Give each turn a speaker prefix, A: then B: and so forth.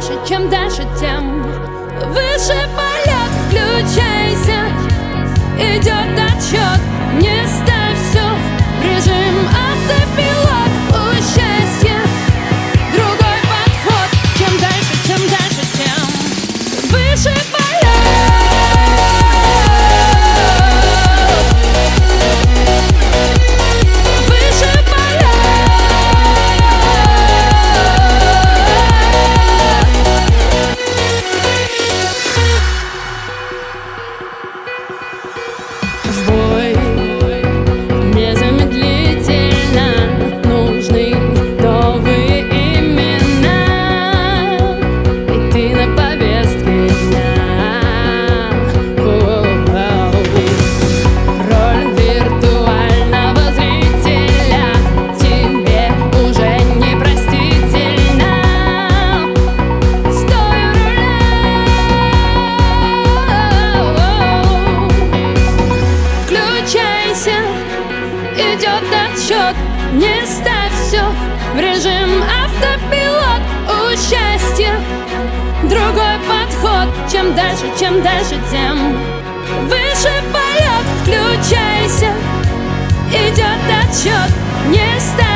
A: чем дальше, тем выше полет. Включайся, идет отчет. Не ставь все в режим автопилот. У счастья другой подход. Чем дальше, тем выше полет. Идет отчет, не ставь все в режим автопилот. У счастья другой подход. Чем дальше, тем выше полет. Включайся, идет отчет, не ставь